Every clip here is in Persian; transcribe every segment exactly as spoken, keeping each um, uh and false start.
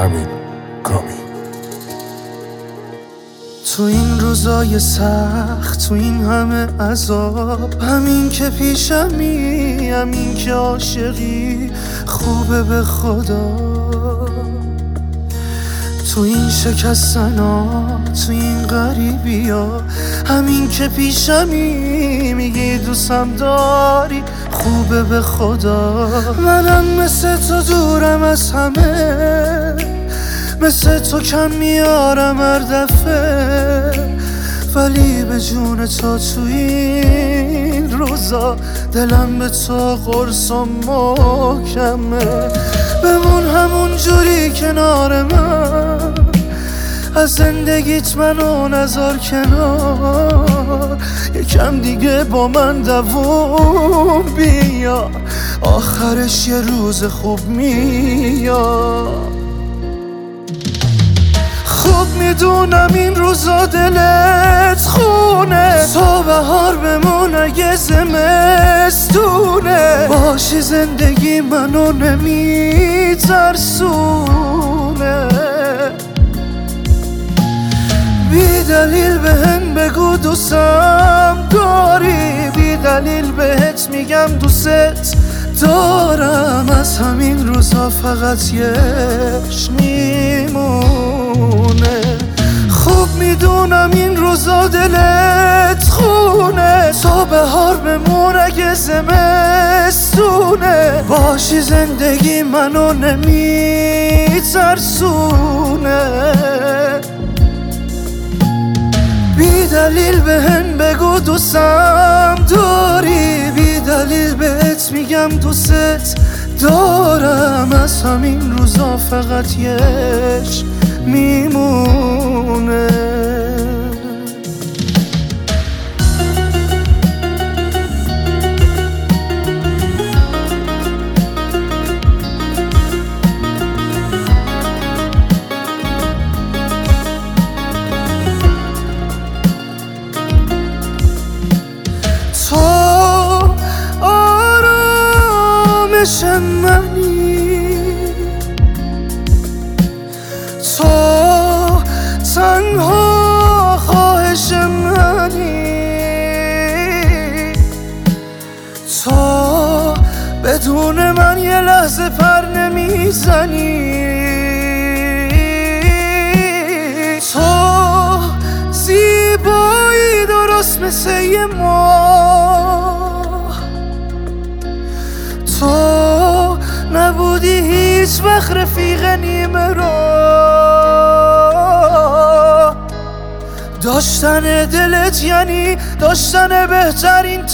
امین کامی. تو این روزای سخت، تو این همه عذاب، همین که پیشمی، همین که عاشقی خوبه به خدا. تو این شکستنا، تو این غریبی ها، همین که پیشمی میگی دوستم داری خوبه به خدا. منم مثل تو دورم از همه، مثل تو کم میارم هر دفعه، ولی به جون تو تو این روزا دلم به تو قرص و محکمه. بمون همون جوری کنار من، از زندگیت منو نذار کنار، یکم دیگه با من دووم بیا، آخرش یه روز خوب میاد. خوب میدونم این روزا دلت خونه، تو بهار بمون اگه زمستونه، باشی زندگی منو نمیترسونه. بی دلیل بهم بگو دوستم داری، بی دلیل بهت میگم دوست دارم، از همین روزا فقط یش میمونه. خوب میدونم این روزا دلت خونه، تو بهار بمون اگه زمستونه، باشی زندگی منو نمیترسونه. بی دلیل بهم بگو دوستم داری، بی دلیل بهت میگم دوست دارم، از همین روزا فقط یش میمونه. منی تو تنها خواهش منی، تو بدون من یه لحظه پر نمیزنی، تو زیبایی درست مثل یه ماه، تو نبودی هیچ وقت رفیق نیمه را. داشتن دلت یعنی داشتن بهترین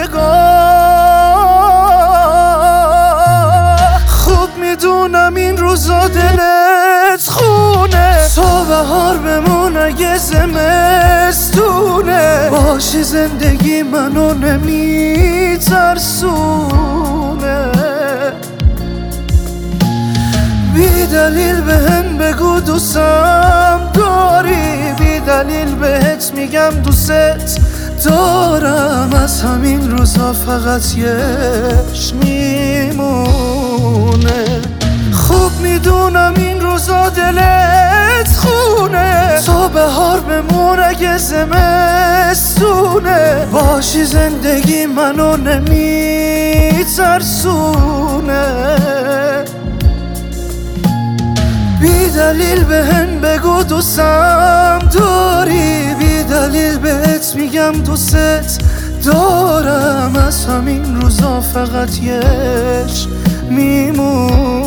تکیه‌گاه. خوب میدونم این روزا دلت خونه، تو بهار بمون اگه زمستونه، باشی زندگی منو نمیترسونه. بی دلیل بهم بگو دوستم داری، بی دلیل بهت میگم دوست دارم، از همین روزا فقط یش میمونه. خوب میدونم این روزا دلت خونه، تو بهار بمون اگه زمستونه، باشی زندگی منو نمیترسونه. بی دلیل بهم بگو دوستم داری، بی دلیل بهت میگم دوست دارم، از همین روزا فقط یش میمون.